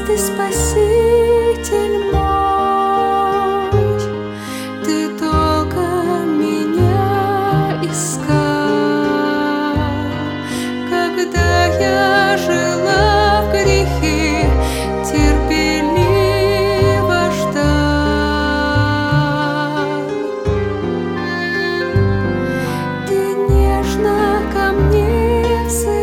Ты Спаситель мой, Ты долго меня искал, когда я жила в грехе, терпеливо ждал. Ты нежно ко мне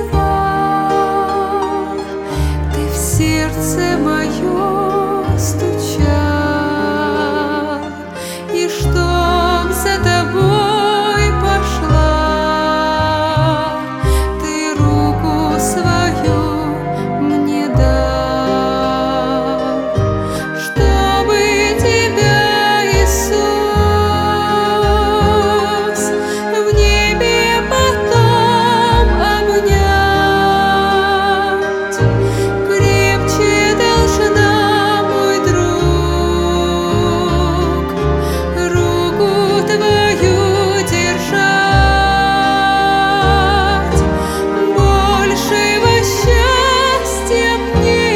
взывал, Ты в сердце мое стучал, и чтоб за тобой пошла, Ты руку свою мне дал, чтобы тебя, Иисус, в небе потом обнять. Крепче должна, мой друг, руку твою держать. Большего счастья мне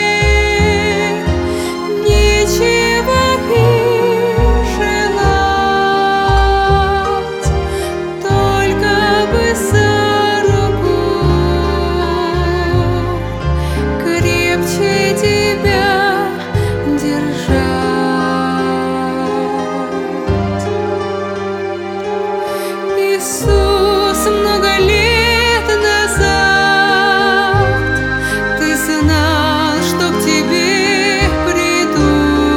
нечего и желать, только бы за руку крепче тебя держать. Иисус, много лет назад Ты знал, что к тебе приду.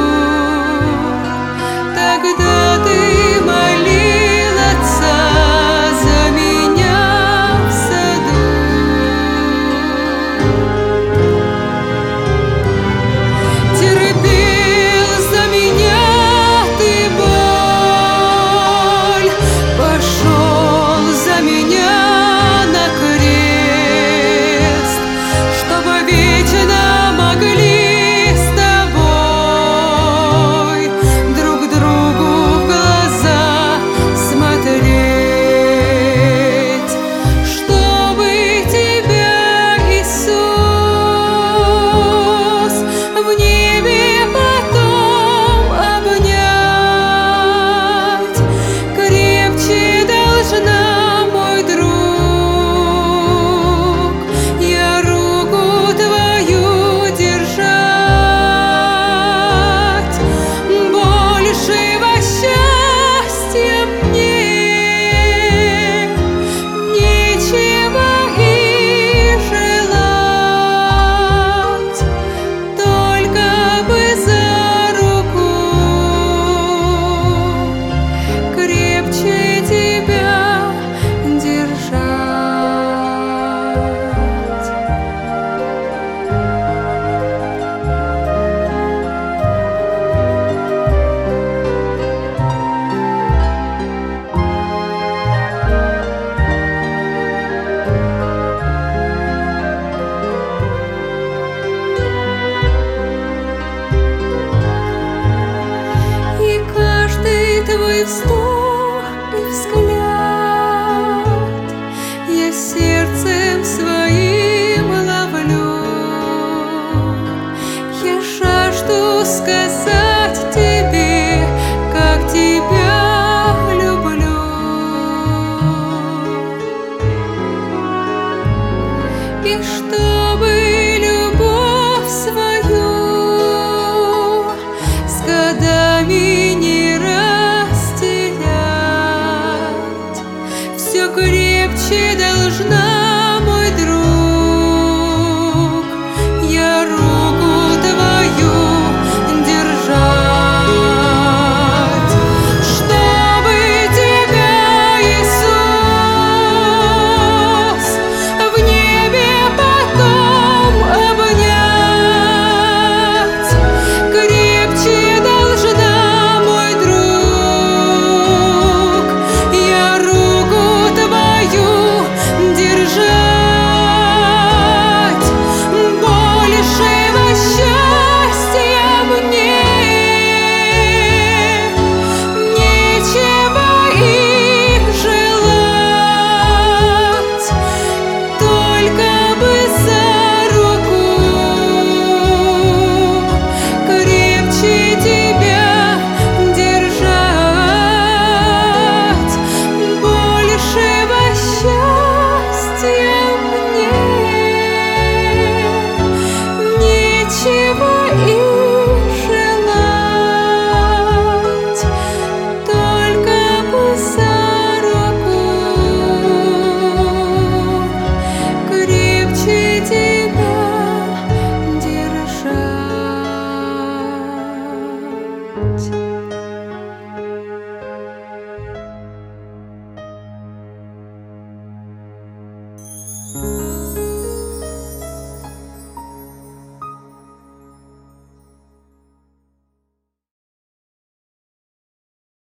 Тогда Ты молил Отца за меня в саду. Терпел за меня Ты боль, пошел за меня на крест, чтобы вечно могли с тобой друг другу в глаза смотреть, чтобы тебя, Иисус, в небе потом обнять. Крепче должна, мой друг, я руку твою держать. Большего счастья мне нечего и желать, только бы за руку крепче тебя держать. И каждый твой вздох и взгляд я сердцем своим ловлю. Я жажду сказать